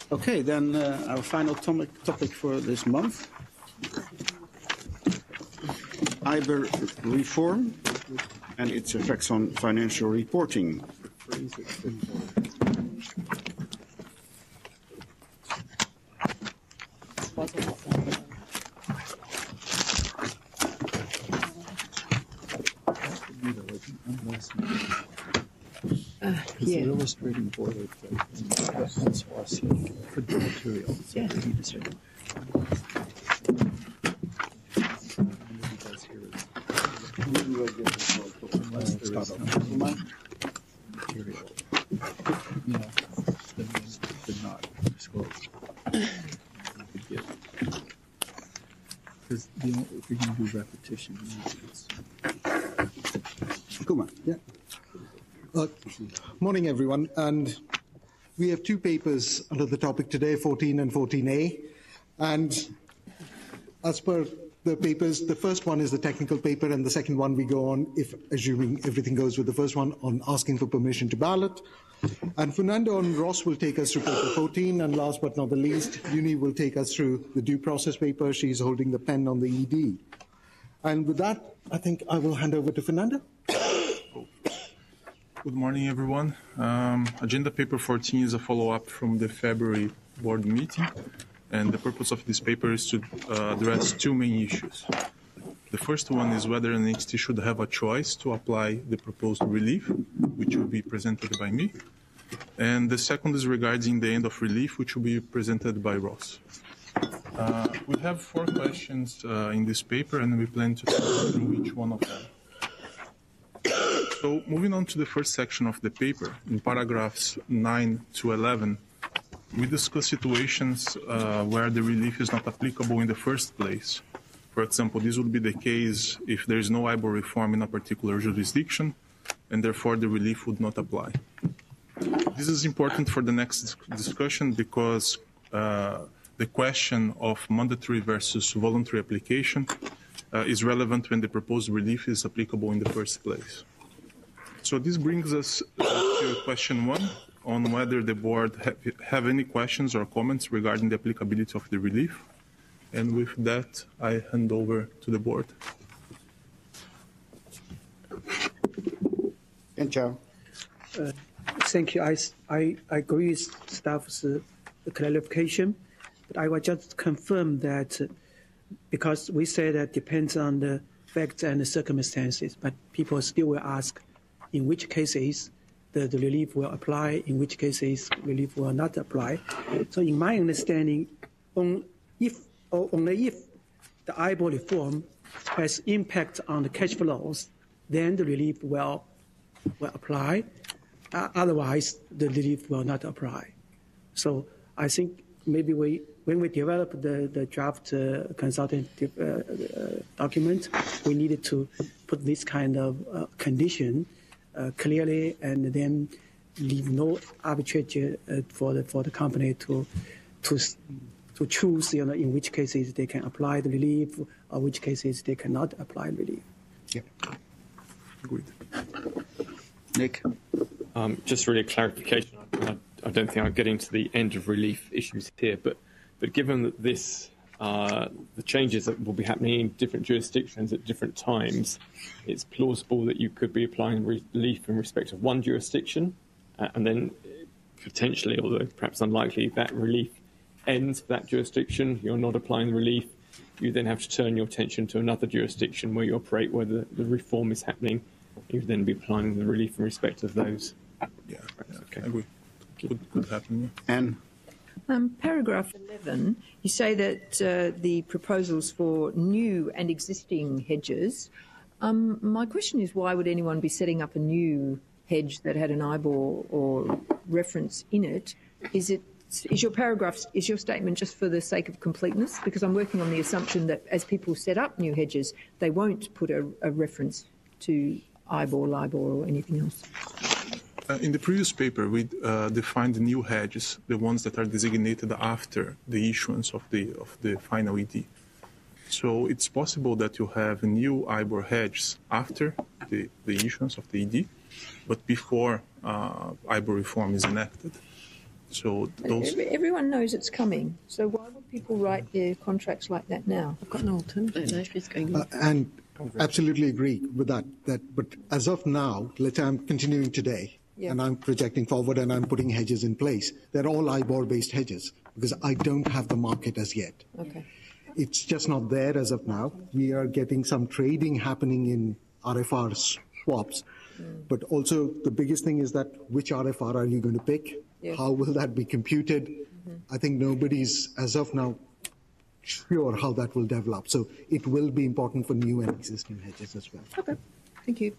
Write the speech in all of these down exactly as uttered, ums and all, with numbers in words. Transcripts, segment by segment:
Okay, then uh, our final topic, topic for this month, I B O R reform and its effects on financial reporting. Uh, yeah. It's illustrating boilerplate and hence Aussie could be material. So Yeah. we need to say unless there is some material, you know, then we could not disclose. We could get, because you know, if you're going to do repetition, you need to Come on, yeah. Uh, morning, everyone. And we have two papers under the topic today, fourteen and fourteen A. And as per the papers, the first one is the technical paper, and the second one we go on, if assuming everything goes with the first one, on asking for permission to ballot. And Fernando and Ross will take us through paper fourteen, and last but not the least, Uni will take us through the due process paper. She's holding the pen on the E D. And with that, I think I will hand over to Fernando. Good morning, everyone. Um, agenda paper fourteen is a follow-up from the February board meeting, and the purpose of this paper is to uh, address two main issues. The first one is whether an entity should have a choice to apply the proposed relief, which will be presented by me, and the second is regarding the end of relief, which will be presented by Ross. Uh, we have four questions uh, in this paper, and we plan to go through each one of them. So moving on to the first section of the paper, in paragraphs nine to eleven, we discuss situations uh, where the relief is not applicable in the first place. For example, this would be the case if there is no I B O R reform in a particular jurisdiction, and therefore the relief would not apply. This is important for the next discussion because uh, the question of mandatory versus voluntary application uh, is relevant when the proposed relief is applicable in the first place. So this brings us uh, to question one on whether the board have, have any questions or comments regarding the applicability of the relief. And with that, I hand over to the board. And Joe. Uh, thank you. I, I, I agree with staff's uh, clarification, but I will just confirm that uh, because we say that depends on the facts and the circumstances, but people still will ask in which cases the, the relief will apply, in which cases relief will not apply. So in my understanding, on, if, or only if the I B O R reform has impact on the cash flows, then the relief will, will apply. Uh, otherwise, the relief will not apply. So I think maybe we, when we develop the, the draft uh, consultative uh, uh, document, we needed to put this kind of uh, condition uh, clearly, and then leave no arbitrage uh, for the for the company to to to choose, you know, in which cases they can apply the relief, or which cases they cannot apply relief. Yeah. Agreed. Nick. Um, just really a clarification. I, I don't think I'm getting to the end of relief issues here, but but given that this uh, the changes that will be happening in different jurisdictions at different times, it's plausible that you could be applying relief in respect of one jurisdiction, uh, and then potentially, although perhaps unlikely, that relief ends for that jurisdiction. You're not applying the relief. You then have to turn your attention to another jurisdiction where you operate, where the, the reform is happening. You would then be applying the relief in respect of those. Yeah, yeah, okay. I agree. Could, could happen. Yeah. And Um, paragraph eleven, you say that uh, the proposals for new and existing hedges. Um, my question is, why would anyone be setting up a new hedge that had an I B O R or reference in it? Is it is your paragraph, is your statement just for the sake of completeness? Because I'm working on the assumption that as people set up new hedges, they won't put a, a reference to I B O R, LIBOR, or anything else. Uh, in the previous paper, we uh, defined the new hedges, the ones that are designated after the issuance of the of the final E D. So it's possible that you have new I B O R hedges after the, the issuance of the E D, but before uh, I B O R reform is enacted. So those. Every- Everyone knows it's coming. So why would people write their contracts like that now? I've got an alternative. I don't know if it's going. Uh, and absolutely agree with that. That, but as of now, let's say I'm continuing today, Yeah. and I'm projecting forward, and I'm putting hedges in place. They're all I B O R-based hedges because I don't have the market as yet. Okay. It's just not there as of now. We are getting some trading happening in R F R swaps, but also the biggest thing is that which R F R are you going to pick? Yeah. How will that be computed? I think nobody's, as of now, sure how that will develop. So it will be important for new and existing hedges as well. Okay. Thank you.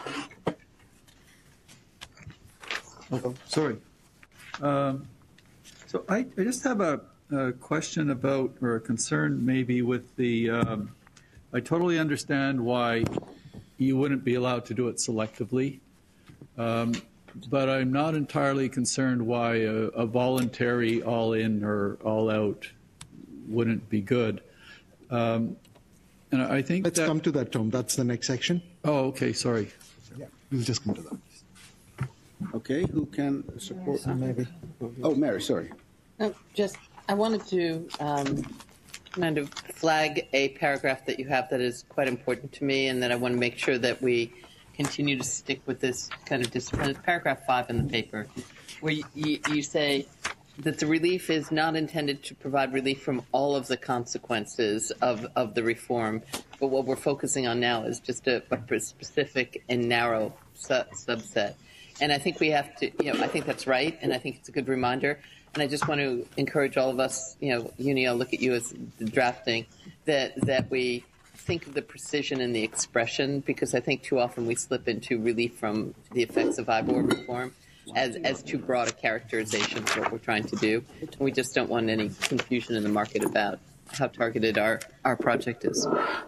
Oh, sorry. Um, so I, I just have a, a question about, or a concern maybe with the, um, I totally understand why you wouldn't be allowed to do it selectively. Um, but I'm not entirely concerned why a, a voluntary all-in or all-out wouldn't be good. Um, and I think Let's that, come to that, Tom. That's the next section. oh, okay, sorry. Yeah, we'll just come to that. Okay, who can support? Maybe. Oh, Mary, sorry. No, just, I wanted to um, kind of flag a paragraph that you have that is quite important to me and that I want to make sure that we continue to stick with this kind of discipline. It's paragraph five in the paper, where you, you, you say that the relief is not intended to provide relief from all of the consequences of, of the reform, but what we're focusing on now is just a, a specific and narrow su- subset. And I think we have to, you know, I think that's right, and I think it's a good reminder. And I just want to encourage all of us, you know, Uni, I'll look at you as the drafting, that that we think of the precision in the expression, because I think too often we slip into relief from the effects of I B O R reform as, as too broad a characterization of what we're trying to do. And we just don't want any confusion in the market about how targeted our, our project is.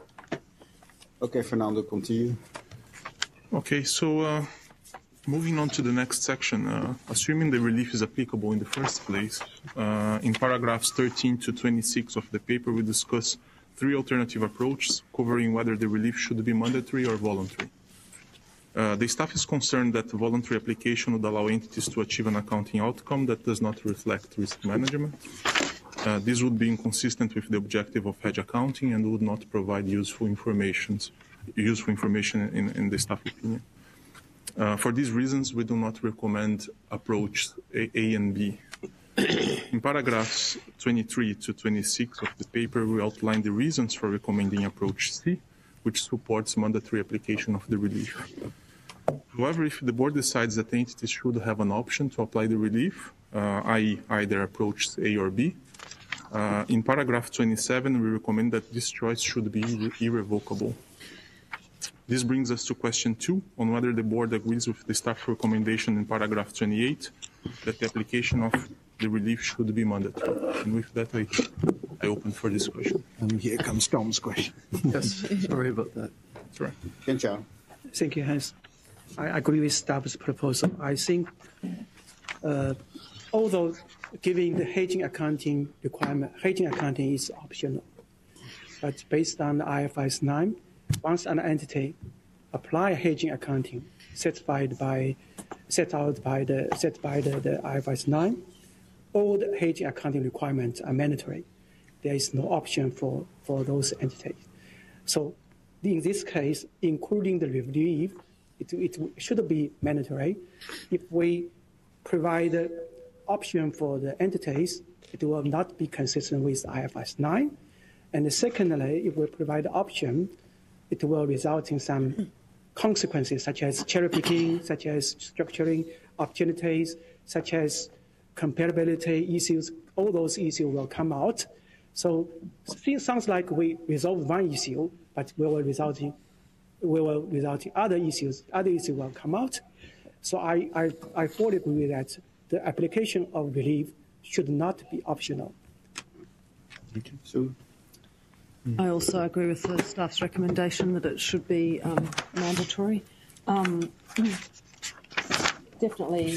Okay, Fernando, continue. Okay, so uh, moving on to the next section, uh, assuming the relief is applicable in the first place, uh, in paragraphs thirteen to twenty-six of the paper, we discuss three alternative approaches covering whether the relief should be mandatory or voluntary. Uh, the staff is concerned that the voluntary application would allow entities to achieve an accounting outcome that does not reflect risk management. Uh, this would be inconsistent with the objective of hedge accounting and would not provide useful information, useful information in, in the staff opinion. Uh, for these reasons, we do not recommend approach A, A and B. In paragraphs twenty-three to twenty-six of the paper, we outline the reasons for recommending approach C, which supports mandatory application of the relief. However, if the board decides that the entities should have an option to apply the relief, uh, that is either approach A or B, uh, in paragraph twenty-seven, we recommend that this choice should be irre- irrevocable. This brings us to question two, on whether the board agrees with the staff recommendation in paragraph twenty-eight that the application of the relief should be mandatory. And with that, I, I open for discussion. And here comes Tom's question. Yes, sorry about that. That's right. Ken Chow. Thank you, Hans. I agree with staff's proposal. I think, uh, although giving the hedging accounting requirement, hedging accounting is optional, but based on the I F R S nine, once an entity apply hedging accounting certified by, set out by the set by the, the I F R S nine, all the hedging accounting requirements are mandatory. There is no option for, for those entities. So in this case, including the relief, it, it should be mandatory. If we provide the option for the entities, it will not be consistent with I F R S nine. And secondly, if we provide the option, it will result in some consequences such as cherry picking, such as structuring opportunities, such as comparability issues. All those issues will come out. So it sounds like we resolve one issue, but we will result in we will result in other issues. Other issues will come out. So I, I, I fully agree that the application of relief should not be optional. Thank you. Sue? I also agree with the staff's recommendation that it should be um, mandatory. Um, definitely,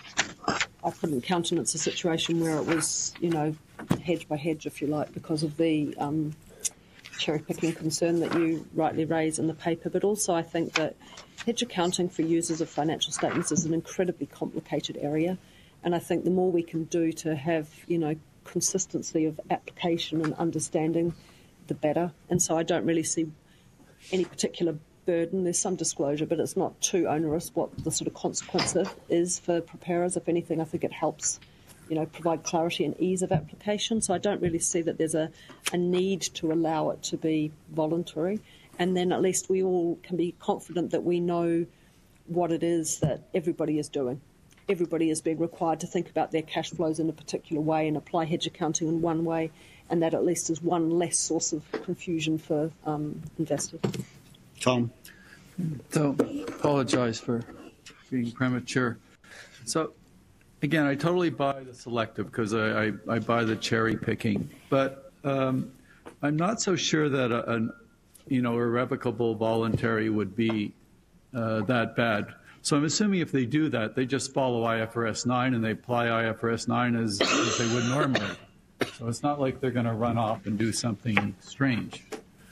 I couldn't countenance a situation where it was, you know, hedge by hedge, if you like, because of the um, cherry-picking concern that you rightly raise in the paper. But also I think that hedge accounting for users of financial statements is an incredibly complicated area, And I think the more we can do to have, you know, consistency of application and understanding, the better. And so I don't really see any particular burden. There's some disclosure, but it's not too onerous what the sort of consequence is for preparers. If anything, I think it helps, you know, provide clarity and ease of application. So I don't really see that there's a, a need to allow it to be voluntary. And then at least we all can be confident that we know what it is that everybody is doing. Everybody is being required to think about their cash flows in a particular way and apply hedge accounting in one way, and that at least is one less source of confusion for um, investors. Tom? So, apologize for being premature. So, again, I totally buy the selective because I, I, I buy the cherry picking, but um, I'm not so sure that a, a you know irrevocable voluntary would be uh, that bad. So I'm assuming if they do that, they just follow I F R S nine and they apply I F R S nine as, as they would normally. So it's not like they're going to run off and do something strange.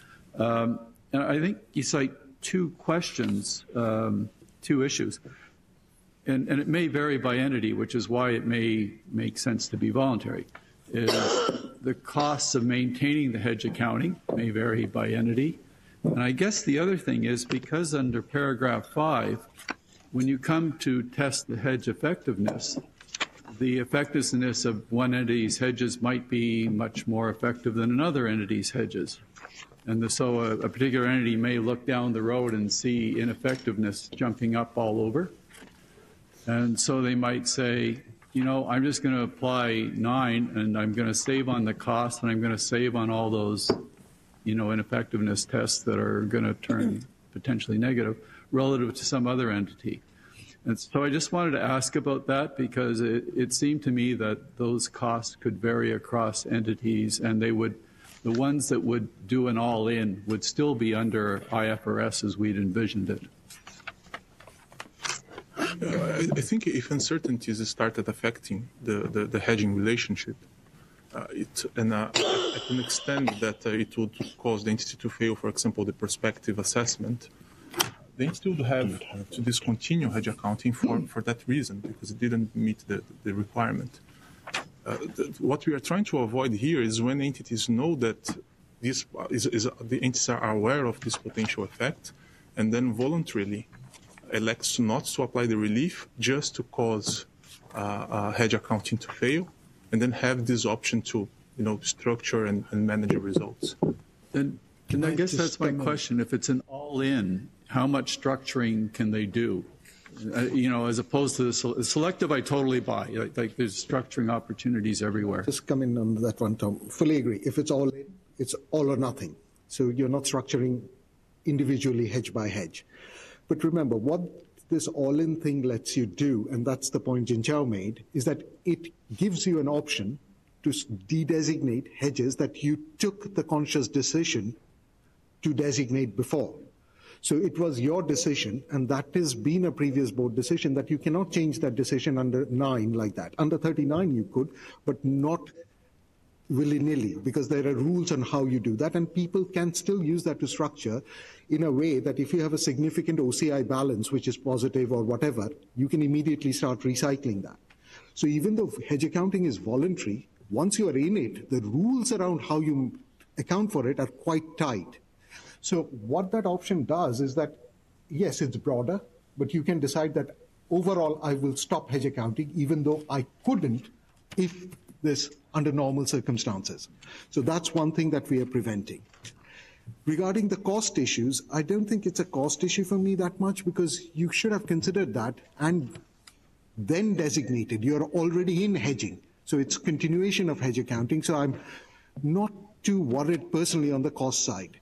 Um, and I think you cite two questions, um, two issues. And, and it may vary by entity, which is why it may make sense to be voluntary. Is the costs of maintaining the hedge accounting may vary by entity. And I guess the other thing is because under paragraph five, when you come to test the hedge effectiveness, the effectiveness of one entity's hedges might be much more effective than another entity's hedges. And the, so a, a particular entity may look down the road and see ineffectiveness jumping up all over. And so they might say, you know, I'm just going to apply nine and I'm going to save on the cost and I'm going to save on all those, you know, ineffectiveness tests that are going to turn potentially negative relative to some other entity. And so I just wanted to ask about that because it, it seemed to me that those costs could vary across entities and they would, the ones that would do an all-in would still be under I F R S as we'd envisioned it. I, I think if uncertainties started affecting the, the, the hedging relationship, uh, it, and uh, I can extend that uh, it would cause the entity to fail, for example, the prospective assessment, the entity would have to discontinue hedge accounting for, for that reason, because it didn't meet the, the requirement. Uh, the, what we are trying to avoid here is when entities know that this is, is, the entities are aware of this potential effect, and then voluntarily elects not to apply the relief just to cause uh, uh, hedge accounting to fail, and then have this option to, you know, structure and, and manage the results. And, and I guess that's my question. If it's an all-in, how much structuring can they do? Uh, you know, as opposed to the se- selective, I totally buy. Like, like there's structuring opportunities everywhere. Just come in on that one, Tom. Fully agree. If it's all in, it's all or nothing. So you're not structuring individually hedge by hedge. But remember, what this all-in thing lets you do, and that's the point Jin Chao made, is that it gives you an option to de-designate hedges that you took the conscious decision to designate before. So it was your decision, and that has been a previous board decision, that you cannot change that decision under nine like that. Under thirty-nine you could, but not willy-nilly, because there are rules on how you do that, and people can still use that to structure in a way that if you have a significant O C I balance, which is positive or whatever, you can immediately start recycling that. So even though hedge accounting is voluntary, once you are in it, the rules around how you account for it are quite tight. So what that option does is that, yes, it's broader, but you can decide that overall I will stop hedge accounting, even though I couldn't if this under normal circumstances. So that's one thing that we are preventing. Regarding the cost issues, I don't think it's a cost issue for me that much, because you should have considered that and then designated. You're already in hedging. So it's continuation of hedge accounting. So I'm not too worried personally on the cost side.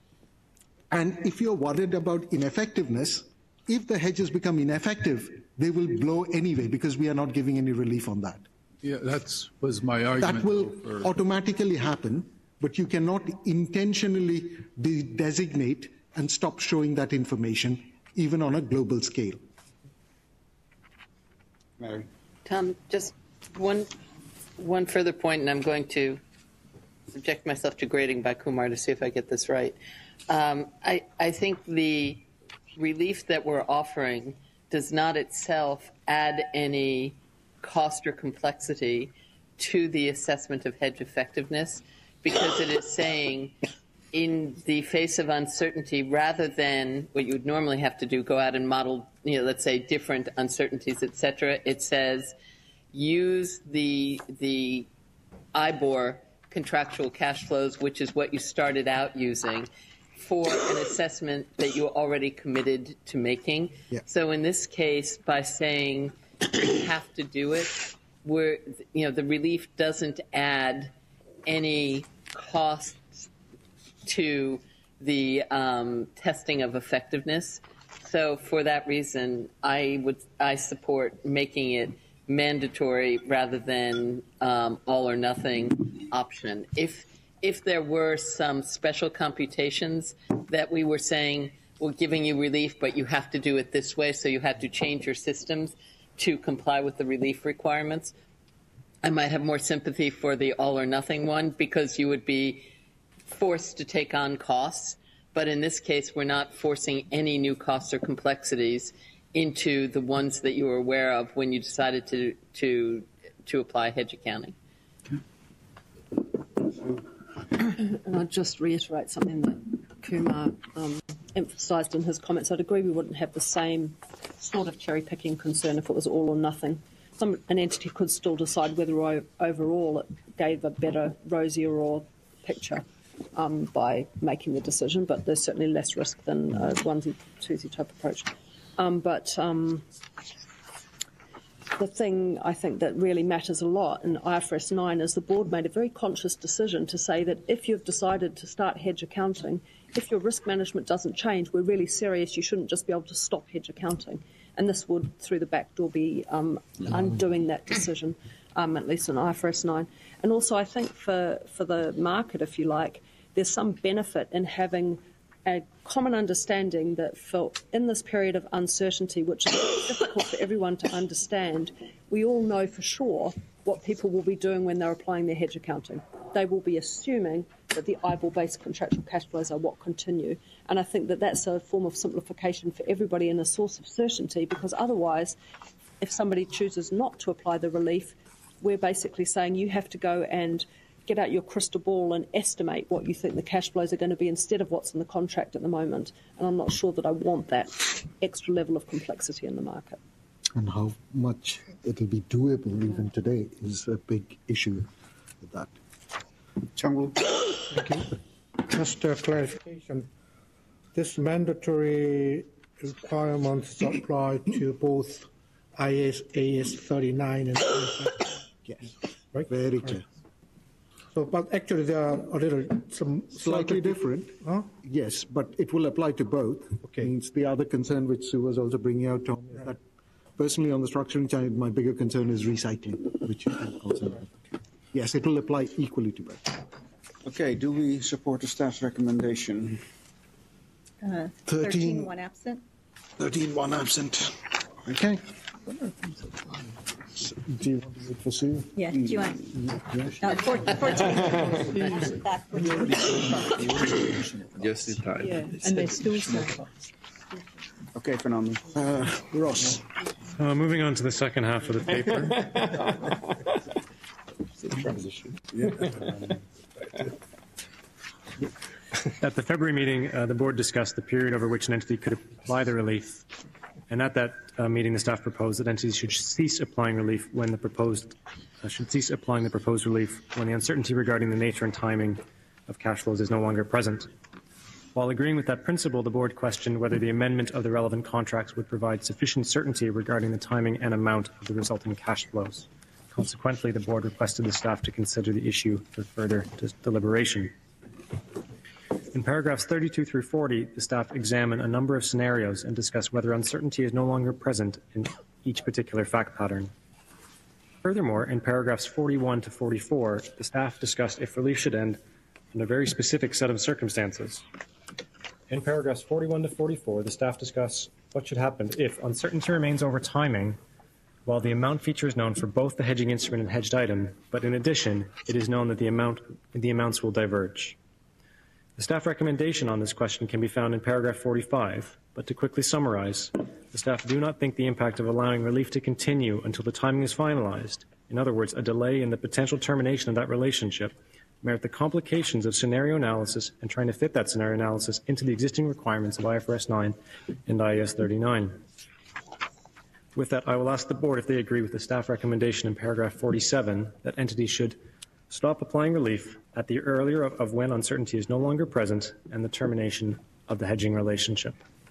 And if you're worried about ineffectiveness, if the hedges become ineffective, they will blow anyway, because we are not giving any relief on that. Yeah, that was my argument. That will for... automatically happen, but you cannot intentionally de- designate and stop showing that information, even on a global scale. Mary? Tom, just one, one further point, and I'm going to subject myself to grading by Kumar to see if I get this right. Um, I, I think the relief that we're offering does not itself add any cost or complexity to the assessment of hedge effectiveness, because it is saying in the face of uncertainty, rather than what you would normally have to do, go out and model, you know, let's say different uncertainties, et cetera, it says use the, the I B O R contractual cash flows, which is what you started out using, for an assessment that you already committed to making. Yeah. So in this case, by saying you have to do it, where, you know, the relief doesn't add any costs to the um, testing of effectiveness. So for that reason, I would I support making it mandatory rather than um, all or nothing option. If if there were some special computations that we were saying, we're giving you relief, but you have to do it this way, so you had to change your systems to comply with the relief requirements, I might have more sympathy for the all or nothing one, because you would be forced to take on costs. But in this case, we're not forcing any new costs or complexities into the ones that you were aware of when you decided to to to apply hedge accounting. And I'd just reiterate something that Kumar um, emphasised in his comments. I'd agree we wouldn't have the same sort of cherry-picking concern if it was all or nothing. Some, an entity could still decide whether o- overall it gave a better, rosier or picture um, by making the decision, but there's certainly less risk than a onesie-twosie type approach. Um, but um, the thing I think that really matters a lot in I F R S nine is the board made a very conscious decision to say that if you've decided to start hedge accounting, if your risk management doesn't change, we're really serious, you shouldn't just be able to stop hedge accounting. And this would, through the back door, be um, undoing that decision, um, at least in I F R S nine. And also, I think for, for the market, if you like, there's some benefit in having a common understanding that for in this period of uncertainty, which is difficult for everyone to understand, we all know for sure what people will be doing when they're applying their hedge accounting. They will be assuming that the I B O R-based contractual cash flows are what continue. And I think that that's a form of simplification for everybody and a source of certainty, because otherwise, if somebody chooses not to apply the relief, we're basically saying you have to go and get out your crystal ball and estimate what you think the cash flows are going to be instead of what's in the contract at the moment. And I'm not sure that I want that extra level of complexity in the market. And how much it'll be doable even today is a big issue with that. Changwoo. Thank you. Just a clarification. This mandatory requirements apply to both I S A S thirty-nine and Yes, right? very clear. So, but actually they are a little some Slightly different, Huh? yes, but it will apply to both. Okay. Means the other concern which Sue was also bringing out, Tom, is that personally on the structuring side, my bigger concern is recycling, which is also, yes, it will apply equally to both. Okay, do we support the staff's recommendation? Uh, thirteen. thirteen, one absent. thirteen, one absent. Okay. So, do you want to wait for Sue? Yeah, do you want? Yes. Uh, four- fourteen. Yes, it does. Yeah, and they still say. Okay, Fernando. Uh, Ross. Uh, moving on to the second half of the paper. At the February meeting, uh, the board discussed the period over which an entity could apply the relief. And at that uh, meeting, the staff proposed that entities should cease applying relief when the proposed uh, should cease applying the proposed relief when the uncertainty regarding the nature and timing of cash flows is no longer present. While agreeing with that principle, the board questioned whether the amendment of the relevant contracts would provide sufficient certainty regarding the timing and amount of the resulting cash flows. Consequently, the board requested the staff to consider the issue for further deliberation. In paragraphs thirty-two through forty, the staff examine a number of scenarios and discuss whether uncertainty is no longer present in each particular fact pattern. Furthermore, in paragraphs forty-one to forty-four, the staff discussed if relief should end in a very specific set of circumstances. In paragraphs forty-one to forty-four, the staff discuss what should happen if uncertainty remains over timing while the amount feature is known for both the hedging instrument and hedged item, but in addition, it is known that the amount the amounts will diverge. The staff recommendation on this question can be found in paragraph forty-five, but to quickly summarize, the staff do not think the impact of allowing relief to continue until the timing is finalized, in other words, a delay in the potential termination of that relationship, merit the complications of scenario analysis and trying to fit that scenario analysis into the existing requirements of I F R S nine and I A S thirty-nine. With that, I will ask the board if they agree with the staff recommendation in paragraph forty-seven that entities should stop applying relief at the earlier of, of when uncertainty is no longer present and the termination of the hedging relationship.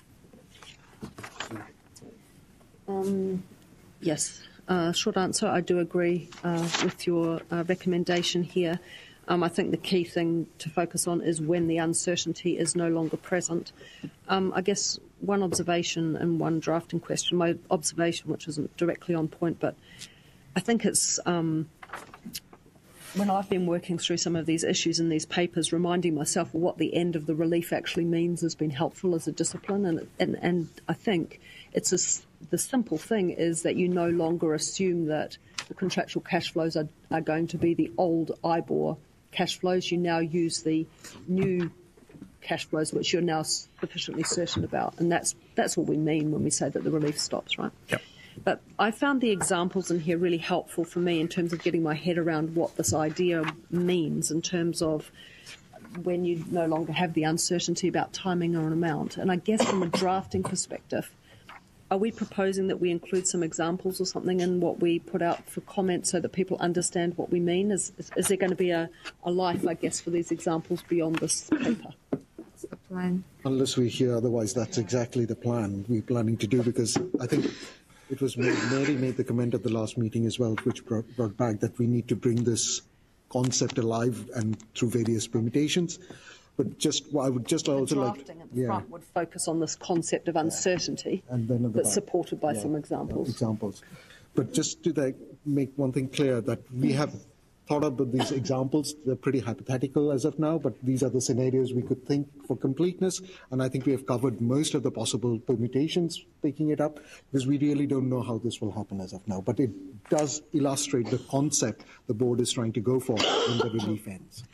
Um, yes, uh, short answer, I do agree uh, with your uh, recommendation here. Um, I think the key thing to focus on is when the uncertainty is no longer present. Um, I guess one observation and one drafting question. My observation, which isn't directly on point, but I think it's um, when I've been working through some of these issues in these papers, reminding myself of what the end of the relief actually means has been helpful as a discipline. And and, and I think it's a, the simple thing is that you no longer assume that the contractual cash flows are, are going to be the old I B O R cash flows. You now use the new cash flows, which you're now sufficiently certain about. And that's that's what we mean when we say that the relief stops, right? Yep. But I found the examples in here really helpful for me in terms of getting my head around what this idea means in terms of when you no longer have the uncertainty about timing or an amount. And I guess from a drafting perspective, are we proposing that we include some examples or something in what we put out for comment so that people understand what we mean? Is, is, is there going to be a, a life, I guess, for these examples beyond this paper? That's the plan. Unless we hear otherwise, that's exactly the plan we're planning to do, because I think it was made, Mary made the comment at the last meeting as well, which brought, brought back that we need to bring this concept alive and through various permutations. But just, well, I would just also like, drafting at the yeah, front would focus on this concept of uncertainty, and then at the that's back, supported by yeah, some examples. Examples, but just to like, make one thing clear that we have thought about these examples. They're pretty hypothetical as of now, but these are the scenarios we could think for completeness, and I think we have covered most of the possible permutations, picking it up, because we really don't know how this will happen as of now. But it does illustrate the concept the board is trying to go for when the relief ends.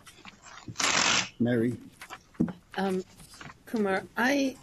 Mary. Um, Kumar, I,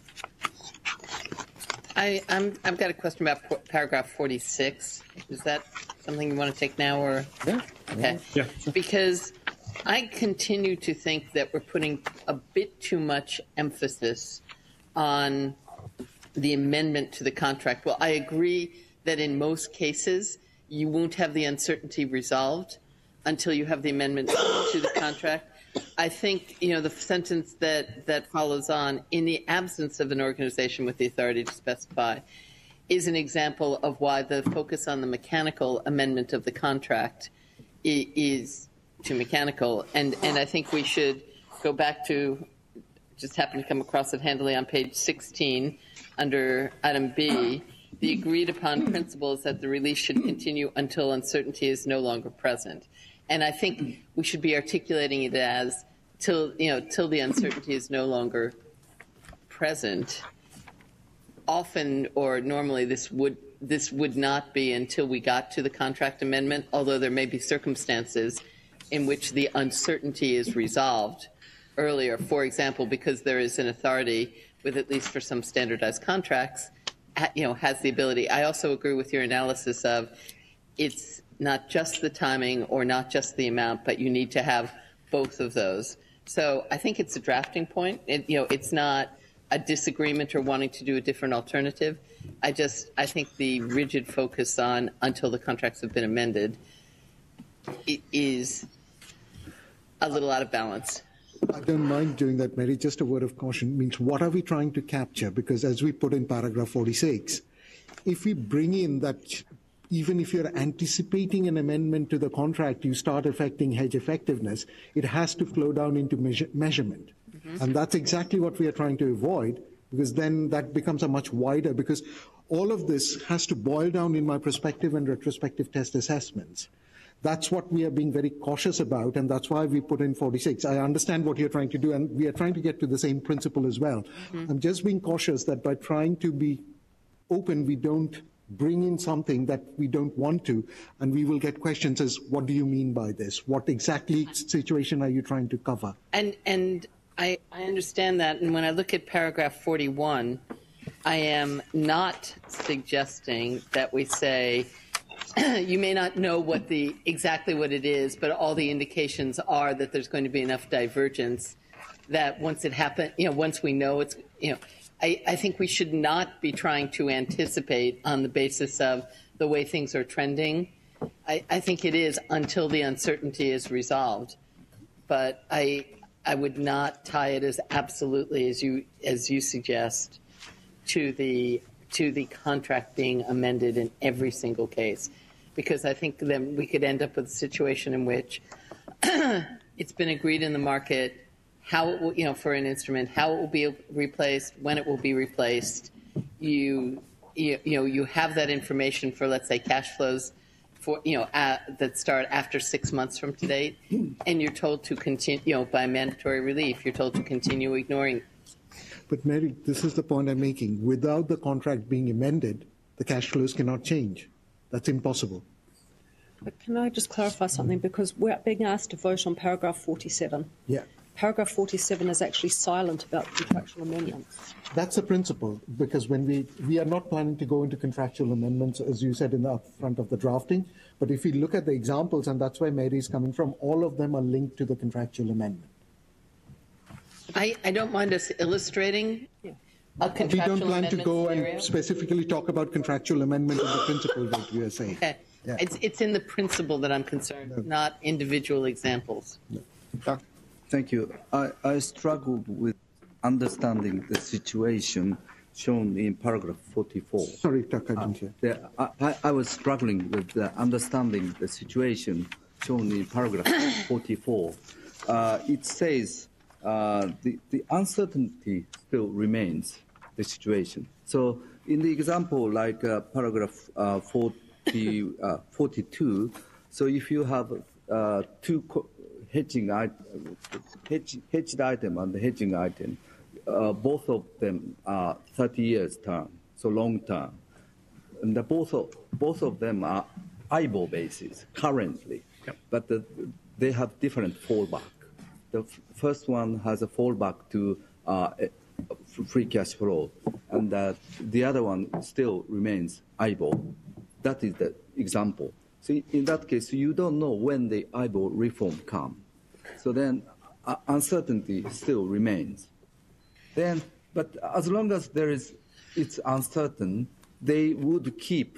I, I'm, I've got a question about p- paragraph forty-six. Is that something you want to take now, or? Yeah. Okay. Yeah. Because I continue to think that we're putting a bit too much emphasis on the amendment to the contract. Well, I agree that in most cases you won't have the uncertainty resolved until you have the amendment to the contract. I think, you know, the sentence that, that follows on, in the absence of an organization with the authority to specify, is an example of why the focus on the mechanical amendment of the contract is too mechanical. And, and I think we should go back to, just happened to come across it handily on page sixteen under item B, the agreed upon principle is that the release should continue until uncertainty is no longer present. And I think we should be articulating it as till, you know, till the uncertainty is no longer present. Often or normally this would this would not be until we got to the contract amendment, although there may be circumstances in which the uncertainty is resolved earlier. For example, because there is an authority with, at least for some standardized contracts, you know, has the ability. I also agree with your analysis of it's not just the timing or not just the amount, but you need to have both of those. So I think it's a drafting point. It, you know, it's not a disagreement or wanting to do a different alternative. I just, I think the rigid focus on until the contracts have been amended it is a little out of balance. I don't mind doing that, Mary. Just a word of caution means what are we trying to capture? Because as we put in paragraph forty-six, if we bring in that even if you're anticipating an amendment to the contract, you start affecting hedge effectiveness, it has to flow down into measure measurement. Mm-hmm. And that's exactly what we are trying to avoid, because then that becomes a much wider, because all of this has to boil down in my prospective and retrospective test assessments. That's what we are being very cautious about, and that's why we put in forty-six. I understand what you're trying to do, and we are trying to get to the same principle as well. Mm-hmm. I'm just being cautious that by trying to be open, we don't bring in something that we don't want to, and we will get questions as, what do you mean by this? What exactly situation are you trying to cover? And and I, I understand that, and when I look at paragraph forty-one, I am not suggesting that we say you may not know what the exactly what it is, but all the indications are that there's going to be enough divergence that once it happens, you know, once we know it's, you know, I, I think we should not be trying to anticipate on the basis of the way things are trending. I, I think it is until the uncertainty is resolved, but I I would not tie it as absolutely as you as you suggest to the to the contract being amended in every single case, because I think then we could end up with a situation in which it's been agreed in the market how it will, you know, for an instrument, how it will be replaced, when it will be replaced. You you, you know you have that information for, let's say, cash flows for you know uh, that start after six months from today, and you're told to continue, you know, by mandatory relief, you're told to continue ignoring. But Mary, this is the point I'm making. Without the contract being amended, the cash flows cannot change. That's impossible. But can I just clarify something? Because we're being asked to vote on paragraph forty-seven. Yeah. Paragraph forty-seven is actually silent about contractual amendments. That's a principle, because when we, we are not planning to go into contractual amendments, as you said in the upfront of the drafting, but if we look at the examples, and that's where Mary's coming from, all of them are linked to the contractual amendment. I, I don't mind us illustrating Yeah. a contractual We don't plan to amendment go scenario. and specifically talk about contractual amendment in the principle that we are saying. Okay. Yeah. It's, it's in the principle that I'm concerned, No. not individual examples. Thank you. I, I struggled with understanding the situation shown in paragraph forty-four. Sorry, Tuck, I didn't hear. The, I, I- I was struggling with the understanding the situation shown in paragraph forty-four. Uh, it says uh, the, the uncertainty still remains the situation. So in the example, like uh, paragraph uh, forty, uh, forty-two, so if you have uh, two co- hedging item, hedge, hedged item and the hedging item, uh, both of them are thirty years term, so long term. And the both of, both of them are I B O R basis currently, Yep. but the, they have different fallback. The f- first one has a fallback to uh, f- free cash flow, and uh, the other one still remains I B O R. That is the example. So in that case, you don't know when the I B O R reform come. So then uh, uncertainty still remains. Then, but as long as there is, it's uncertain, they would keep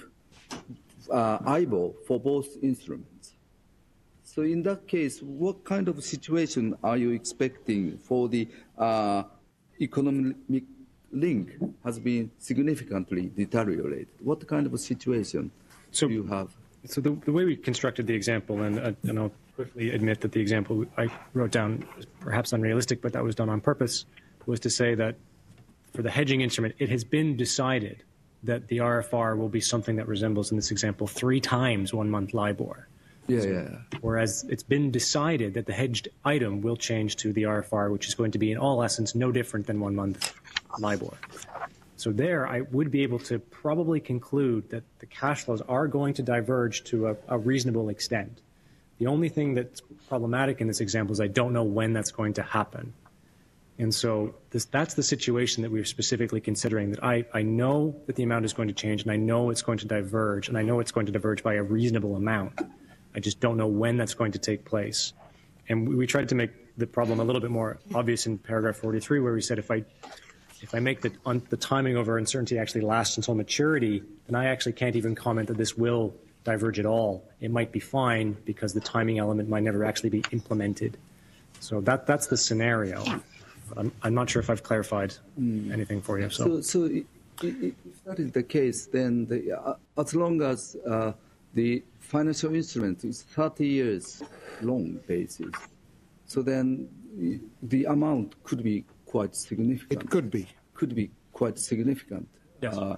uh, I B O R for both instruments. So in that case, what kind of situation are you expecting for the uh, economic link has been significantly deteriorated? What kind of a situation So- do you have? So the, the way we constructed the example, and, uh, and I'll quickly admit that the example I wrote down was perhaps unrealistic, but that was done on purpose, was to say that for the hedging instrument, it has been decided that the R F R will be something that resembles, in this example, three times one-month LIBOR. Yeah, yeah. Whereas it's been decided that the hedged item will change to the R F R, which is going to be in all essence no different than one-month LIBOR. So there, I would be able to probably conclude that the cash flows are going to diverge to a, a reasonable extent. The only thing that's problematic in this example is I don't know when that's going to happen. And so this, that's the situation that we're specifically considering, that I, I know that the amount is going to change, and I know it's going to diverge, and I know it's going to diverge by a reasonable amount. I just don't know when that's going to take place. And we, we tried to make the problem a little bit more obvious in paragraph forty-three, where we said if I if I make the, un, the timing over uncertainty actually last until maturity, then I actually can't even comment that this will diverge at all. It might be fine because the timing element might never actually be implemented. So that that's the scenario. But I'm, I'm not sure if I've clarified mm. anything for you. So, So, so i- i- if that is the case, then the, uh, as long as uh, the financial instrument is thirty years long basis, so then i- the amount could be quite significant. It could be. Could be quite significant. Yes. Uh,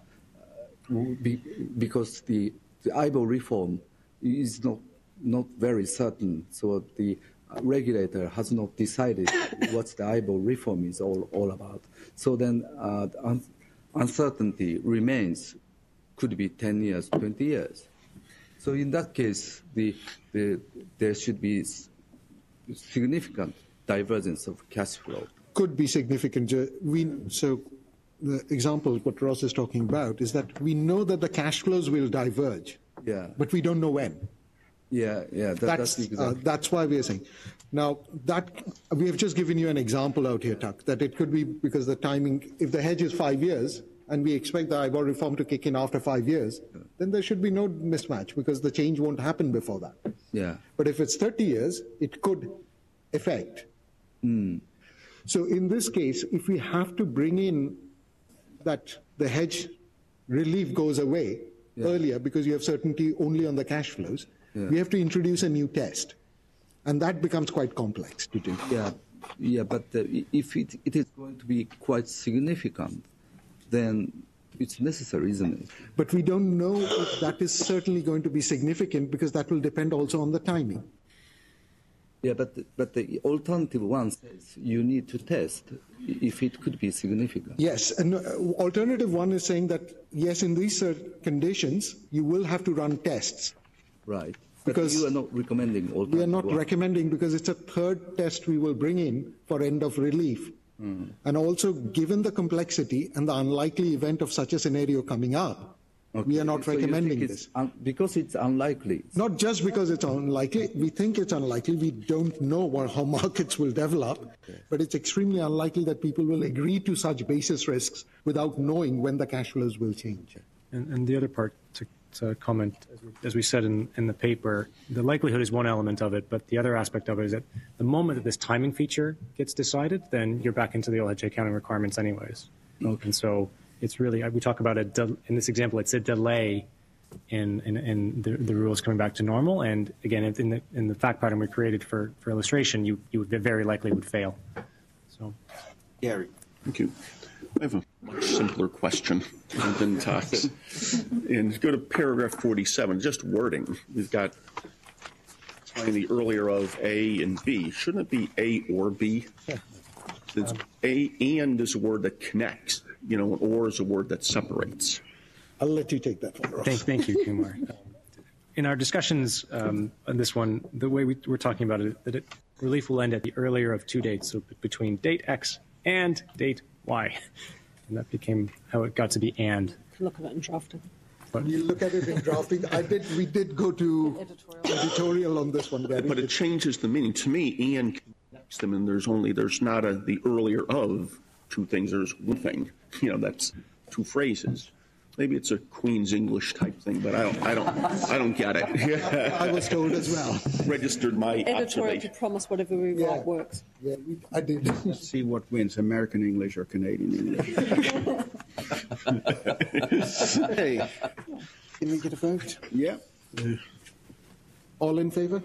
be, because the, the I B O R reform is not not very certain. So the regulator has not decided what the I B O R reform is all, all about. So then uh, the un- uncertainty remains, could be ten years, twenty years. So in that case, the, the, there should be s- significant divergence of cash flow could be significant. Ju- We, so the example, what Ross is talking about, is that we know that the cash flows will diverge, Yeah. but we don't know when. Yeah, yeah. That, That's, that's, uh, exactly. that's why we are saying. Now, that we have just given you an example out here, Tuck, that it could be because the timing, if the hedge is five years, and we expect the I B O R reform to kick in after five years, then there should be no mismatch because the change won't happen before that. Yeah. But if it's thirty years, it could affect. Mm. So in this case, if we have to bring in that the hedge relief goes away Yeah. earlier because you have certainty only on the cash flows, Yeah. we have to introduce a new test. And that becomes quite complex to do. Yeah, yeah, but uh, if it, it is going to be quite significant, then it's necessary, isn't it? But we don't know if that is certainly going to be significant because that will depend also on the timing. Yeah, but but the alternative one says you need to test if it could be significant. Yes, and uh, alternative one is saying that, yes, in these uh, conditions, you will have to run tests. Right. Because but you are not recommending alternative We are not one. recommending because it's a third test we will bring in for end of relief. Mm. And also, given the complexity and the unlikely event of such a scenario coming up, we are not So you recommending think this. it's un- because it's unlikely. Not just because it's unlikely, we think it's unlikely, we don't know what, how markets will develop, but it's extremely unlikely that people will agree to such basis risks without knowing when the cash flows will change. And, and the other part to, to comment, as we, as we said in, in the paper, the likelihood is one element of it, but the other aspect of it is that the moment that this timing feature gets decided, then you're back into the old hedge accounting requirements anyways. Okay. And so it's really, we talk about a, de- in this example, it's a delay in, in, in the, the rules coming back to normal. And again, in the, in the fact pattern we created for, for illustration, you, you would very likely would fail. So, Gary. Thank you. I have a much simpler question than Tuck's. And go to paragraph forty-seven, just wording. We've got finding the earlier of A and B. Shouldn't it be A or B? It's A and is a word that connects, you know, and or is a word that separates. I'll let you take that one, Ross. Thank, thank you, Kumar. In our discussions um, on this one, the way we, we're talking about it, that it, relief will end at the earlier of two dates, so between date X and date Y. And that became how it got to be and. Look at it in drafting. When you look at it in drafting, I did. We did go to editorial, editorial on this one, Gary. But it changes the meaning. To me, and connects them, and there's only, there's not a, the earlier of two things, there's one thing. You know, that's two phrases. Maybe it's a Queen's English type thing, but I don't, I don't, I don't get it. I was told as well. Registered my Editorial to observation. promise whatever we Yeah. write works. Yeah, we, I did. Let's see what wins, American English or Canadian English. Hey, can we get a vote? Yeah. All in favor?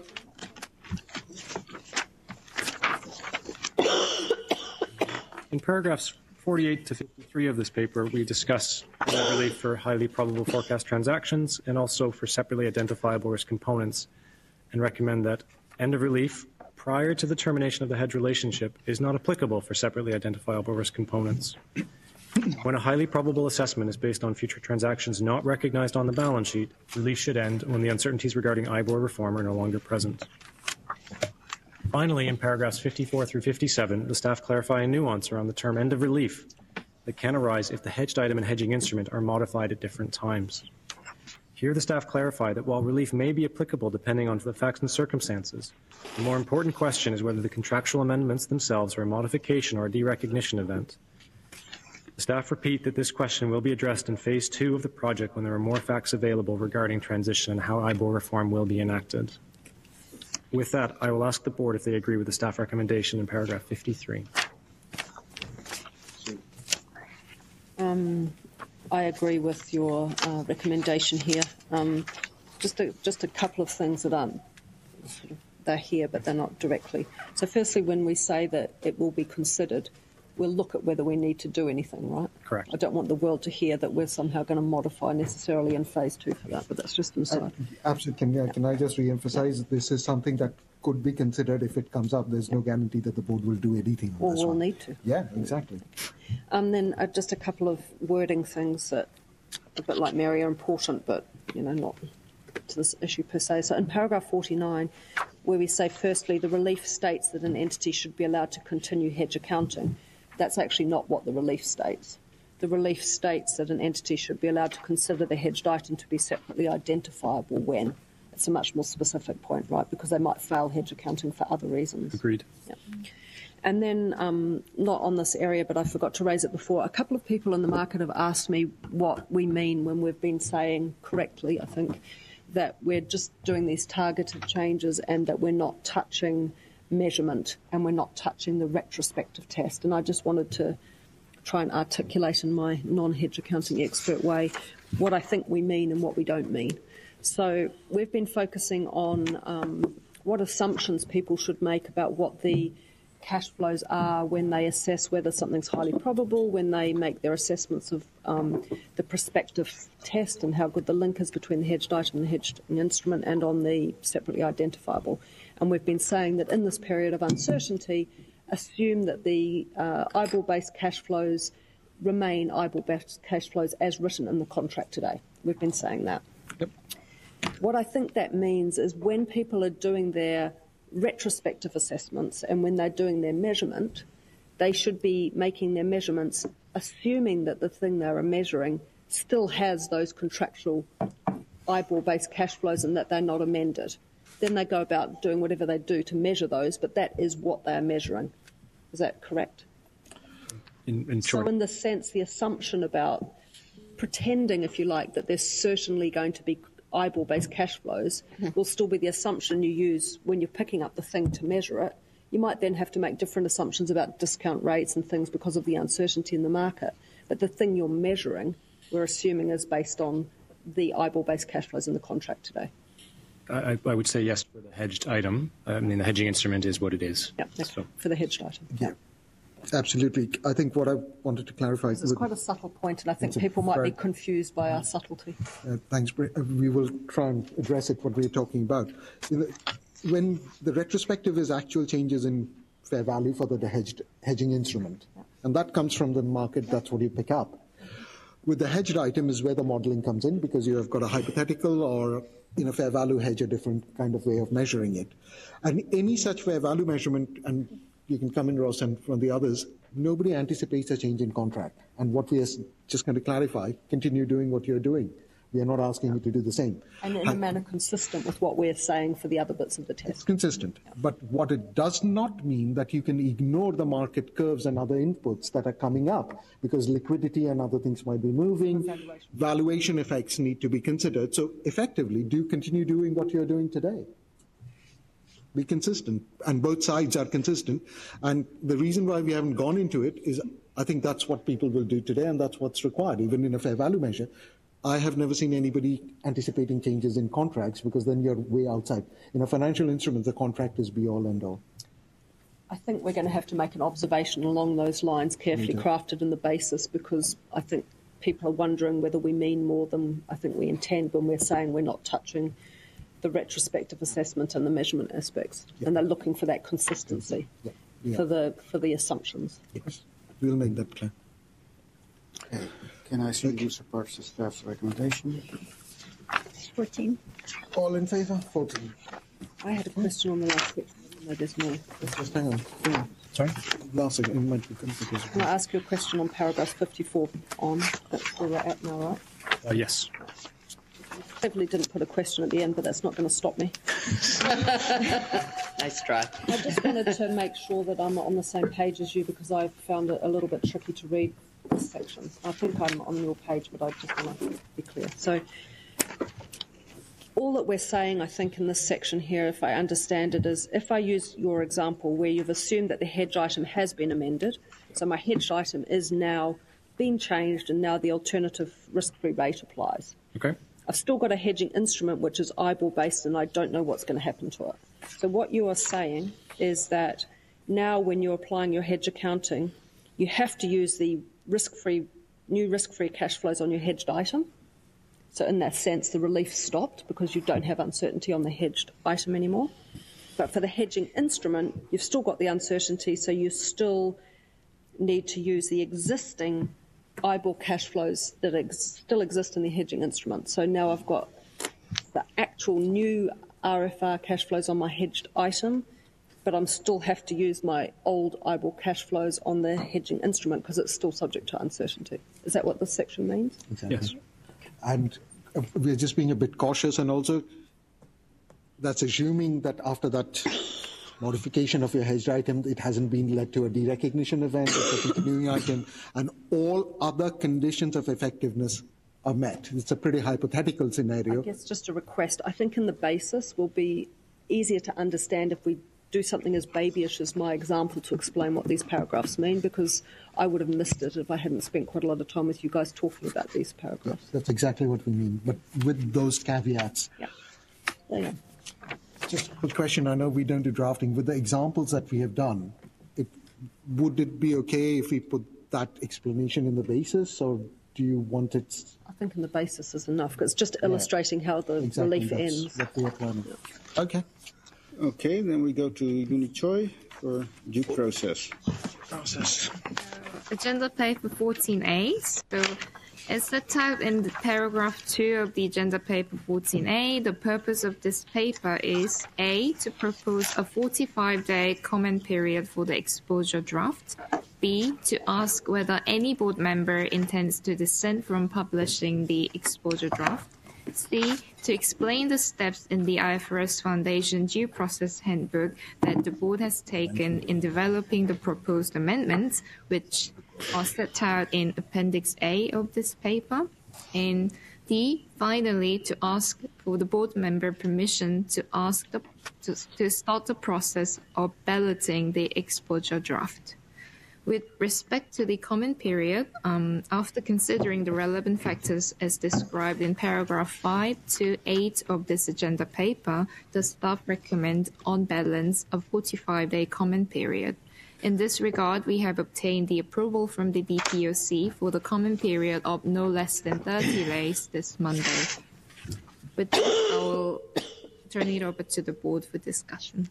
In paragraphs forty-eight to fifty-three of this paper, we discuss relief for highly probable forecast transactions and also for separately identifiable risk components, and recommend that end of relief prior to the termination of the hedge relationship is not applicable for separately identifiable risk components. When a highly probable assessment is based on future transactions not recognized on the balance sheet, relief should end when the uncertainties regarding I B O R reform are no longer present. Finally, in paragraphs fifty-four through fifty-seven, the staff clarify a nuance around the term end of relief that can arise if the hedged item and hedging instrument are modified at different times. Here, the staff clarify that while relief may be applicable depending on the facts and circumstances, the more important question is whether the contractual amendments themselves are a modification or a derecognition event. The staff repeat that this question will be addressed in phase two of the project when there are more facts available regarding transition and how I B O R reform will be enacted. With that, I will ask the board if they agree with the staff recommendation in paragraph fifty-three. Um, I agree with your uh, recommendation here. Um, just a, just a couple of things that aren't sort of, they're here, but they're not directly. So, firstly, when we say that it will be considered, we'll look at whether we need to do anything, right? Correct. I don't want the world to hear that we're somehow going to modify necessarily in phase two for that, but that's just inside. Absolutely. Can, can I just re-emphasize that this is something that could be considered if it comes up? There's no guarantee that the board will do anything on Or this we'll one. need to. Yeah, exactly. Um, then uh, just a couple of wording things that, a bit like Mary, are important, but you know, not to this issue per se. So in paragraph forty-nine, where we say, firstly, the relief states that an entity should be allowed to continue hedge accounting. That's actually not what the relief states. The relief states that an entity should be allowed to consider the hedged item to be separately identifiable when. It's a much more specific point, right, because they might fail hedge accounting for other reasons. Agreed. Yeah. And then, um, not on this area, but I forgot to raise it before, a couple of people in the market have asked me what we mean when we've been saying correctly, I think, that we're just doing these targeted changes and that we're not touching measurement and we're not touching the retrospective test. And I just wanted to try and articulate in my non-hedge accounting expert way what I think we mean and what we don't mean. So we've been focusing on um, what assumptions people should make about what the cash flows are when they assess whether something's highly probable, when they make their assessments of um, the prospective test and how good the link is between the hedged item and the hedged instrument, and on the separately identifiable. And we've been saying that in this period of uncertainty, assume that the uh, I B O R-based cash flows remain I B O R-based cash flows as written in the contract today. We've been saying that. Yep. What I think that means is when people are doing their retrospective assessments and when they're doing their measurement, they should be making their measurements assuming that the thing they are measuring still has those contractual I B O R-based cash flows and that they're not amended. Then they go about doing whatever they do to measure those, but that is what they are measuring. Is that correct? In, in short. So in the sense, the assumption about pretending, if you like, that there's certainly going to be I B O R-based cash flows will still be the assumption you use when you're picking up the thing to measure it. You might then have to make different assumptions about discount rates and things because of the uncertainty in the market. But the thing you're measuring, we're assuming, is based on the I B O R-based cash flows in the contract today. I, I would say yes for the hedged item. I mean, the hedging instrument is what it is. Yeah, so. For the hedged item. Yeah, absolutely. I think what I wanted to clarify... It's quite a subtle point, and I think people might very, be confused by our subtlety. Uh, thanks. We will try and address it, what we're talking about. When the retrospective is actual changes in fair value for the hedged hedging instrument, yeah. And that comes from the market, that's what you pick up. With the hedged item is where the modelling comes in, because you have got a hypothetical or in a fair value hedge, a different kind of way of measuring it. And any such fair value measurement, and you can come in, Ross, and from the others, nobody anticipates a change in contract. And what we are just going to clarify, continue doing what you're doing. We are not asking you to do the same. And in a manner consistent with what we're saying for the other bits of the test. It's consistent. Yeah. But what it does not mean that you can ignore the market curves and other inputs that are coming up, because liquidity and other things might be moving. Valuation, Valuation effects need to be considered. So effectively, do continue doing what you're doing today. Be consistent. And both sides are consistent. And the reason why we haven't gone into it is I think that's what people will do today, and that's what's required, even in a fair value measure. I have never seen anybody anticipating changes in contracts, because then you're way outside. In a financial instrument, the contract is be all and all. I think we're going to have to make an observation along those lines, carefully crafted in the basis, because I think people are wondering whether we mean more than I think we intend when we're saying we're not touching the retrospective assessment and the measurement aspects. Yep. And they're looking for that consistency yep. Yeah. for the for the assumptions. Yes, we'll make that clear. Okay. Can I see who supports the staff's recommendation? fourteen. All in favour? fourteen. I had a question on the last section. No, there's more. Just hang on. Yeah. Sorry? Last section. It might be complicated. Can I ask you a question on paragraph fifty-four on? That's where we're at now, right? Uh, yes. I cleverly didn't put a question at the end, but that's not going to stop me. Nice try. I just wanted to make sure that I'm on the same page as you, because I found it a little bit tricky to read this section. I think I'm on your page, but I just want to be clear. So all that we're saying, I think, in this section here, if I understand it, is if I use your example where you've assumed that the hedge item has been amended, so my hedged item is now been changed and now the alternative risk-free rate applies. Okay. I've still got a hedging instrument which is I B O R-based and I don't know what's going to happen to it. So what you are saying is that now when you're applying your hedge accounting, you have to use the risk-free, new risk-free cash flows on your hedged item. So in that sense, the relief stopped because you don't have uncertainty on the hedged item anymore. But for the hedging instrument, you've still got the uncertainty, so you still need to use the existing I B O R cash flows that ex still exist in the hedging instrument. So now I've got the actual new R F R cash flows on my hedged item, but I'm still have to use my old I B O R cash flows on the hedging instrument because it's still subject to uncertainty. Is that what this section means? Exactly. Yes. And uh, we're just being a bit cautious, and also that's assuming that after that modification of your hedged item, it hasn't been led to a derecognition event, it's a continuing item, and all other conditions of effectiveness are met. It's a pretty hypothetical scenario. I guess just a request. I think in the basis will be easier to understand if we do something as babyish as my example to explain what these paragraphs mean, because I would have missed it if I hadn't spent quite a lot of time with you guys talking about these paragraphs. That's exactly what we mean, but with those caveats. Yeah. There you go. Just a question, I know we don't do drafting. With the examples that we have done, it, would it be okay if we put that explanation in the basis, or do you want it? I think in the basis is enough, because it's just illustrating yeah. how the exactly, relief that's ends. What we are planning. Okay. Okay, then we go to Uni Choi for due process. Process. Agenda paper fourteen A. So, as set out in the paragraph two of the agenda paper fourteen A, the purpose of this paper is A, to propose a forty-five day comment period for the exposure draft, B, to ask whether any board member intends to dissent from publishing the exposure draft, C, to explain the steps in the I F R S Foundation due process handbook that the board has taken in developing the proposed amendments, which are set out in Appendix A of this paper, and D, finally, to ask for the board member permission to ask the, to, to start the process of balloting the exposure draft. With respect to the comment period, um, after considering the relevant factors as described in paragraph five to eight of this agenda paper, the staff recommend, on balance, a forty-five day comment period. In this regard, we have obtained the approval from the B P O C for the comment period of no less than thirty days this Monday. With this, I will turn it over to the board for discussion.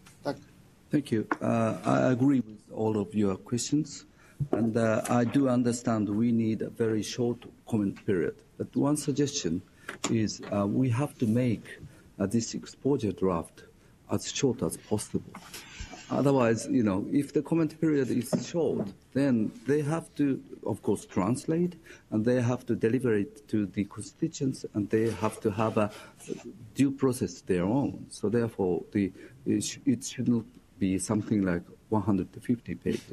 Thank you. Uh, I agree with all of your questions, and uh, I do understand we need a very short comment period. But one suggestion is uh, we have to make uh, this exposure draft as short as possible. Otherwise, you know, if the comment period is short, then they have to, of course, translate, and they have to deliver it to the constituents, and they have to have a due process their own. So therefore, the, it, sh- it shouldn't be something like one hundred fifty pages.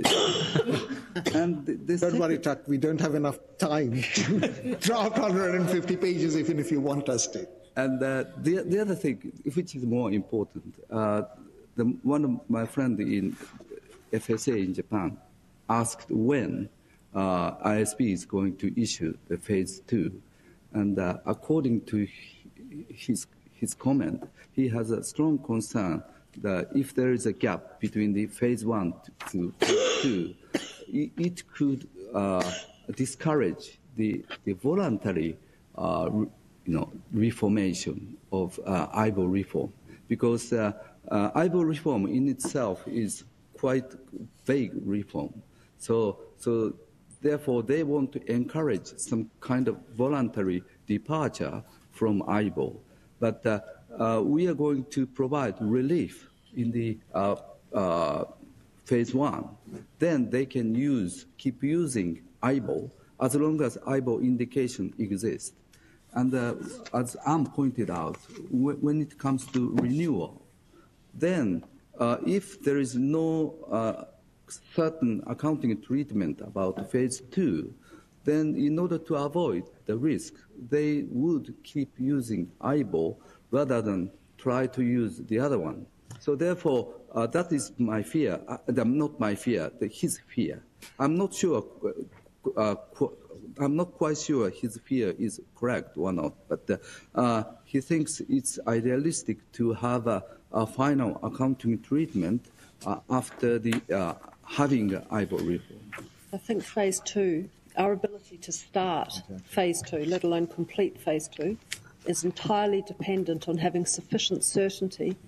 And this don't worry, Chuck, we don't have enough time to draft one hundred fifty pages, even if you want us to. And uh, the, the other thing, which is more important, uh, the, one of my friends in F S A in Japan asked when uh, I S B is going to issue the phase two. And uh, according to his, his comment, he has a strong concern that if there is a gap between the phase one to phase two, it, it could uh, discourage the, the voluntary uh, you know, reformation of uh, I B O R reform, because uh, uh, I B O R reform in itself is quite vague reform. So, so therefore, they want to encourage some kind of voluntary departure from I B O R. But uh, uh, we are going to provide relief in the uh, uh, phase one. Then they can use, keep using I B O R as long as I B O R indication exists. And uh, as Anne pointed out, w- when it comes to renewal, then uh, if there is no uh, certain accounting treatment about phase two, then in order to avoid the risk, they would keep using I B O R rather than try to use the other one. So therefore, uh, that is my fear. Uh, not my fear, the, his fear. I'm not sure. Uh, qu- I'm not quite sure his fear is correct or not, but uh, uh, he thinks it's idealistic to have a, a final accounting treatment uh, after the uh, having I B O R reform. I think phase two, our ability to start phase two, let alone complete phase two, is entirely dependent on having sufficient certainty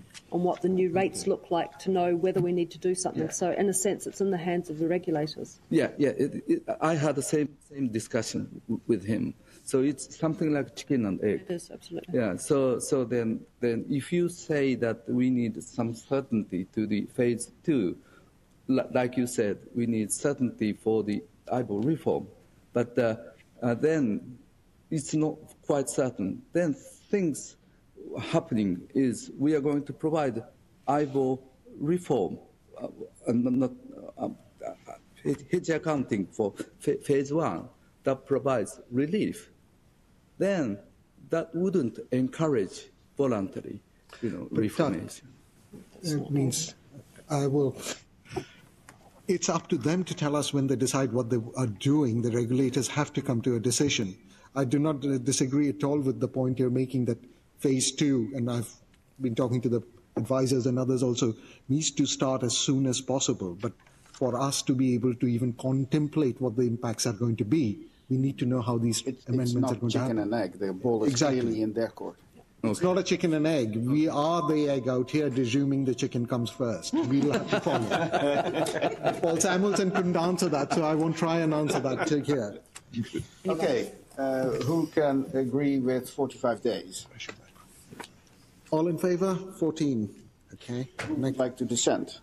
on what the new rates look like to know whether we need to do something. Yeah. So in a sense, it's in the hands of the regulators. Yeah, yeah. It, it, I had the same same discussion w- with him. So it's something like chicken and egg. It is, absolutely. Yeah. So so then then if you say that we need some certainty to the phase two, li- like you said, we need certainty for the I B O reform, but uh, uh, then it's not quite certain. Then things happening is we are going to provide I B O reform, uh, and not uh, uh, hedge accounting for f- phase one that provides relief. Then that wouldn't encourage voluntary, you know, But reformation. It means I will. It's up to them to tell us when they decide what they are doing. The regulators have to come to a decision. I do not uh, disagree at all with the point you're making that phase two, and I've been talking to the advisors and others also, needs to start as soon as possible. But for us to be able to even contemplate what the impacts are going to be, we need to know how these It's amendments are not going to happen. chicken and egg. The ball is Exactly. clearly in their court. It's not a chicken and egg. We are the egg out here, presuming the chicken comes first. We'll have to follow. Paul Samuelson couldn't answer that, so I won't try and answer that here. Okay, uh, who can agree with forty-five days? All in favour? fourteen. Okay. Who would like to dissent?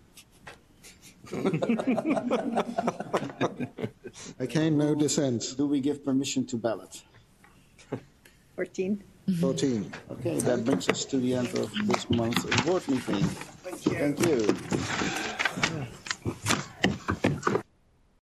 Okay, no dissent. Do we give permission to ballot? fourteen. fourteen. Okay, that brings us to the end of this month's board meeting. Thank you. Thank you.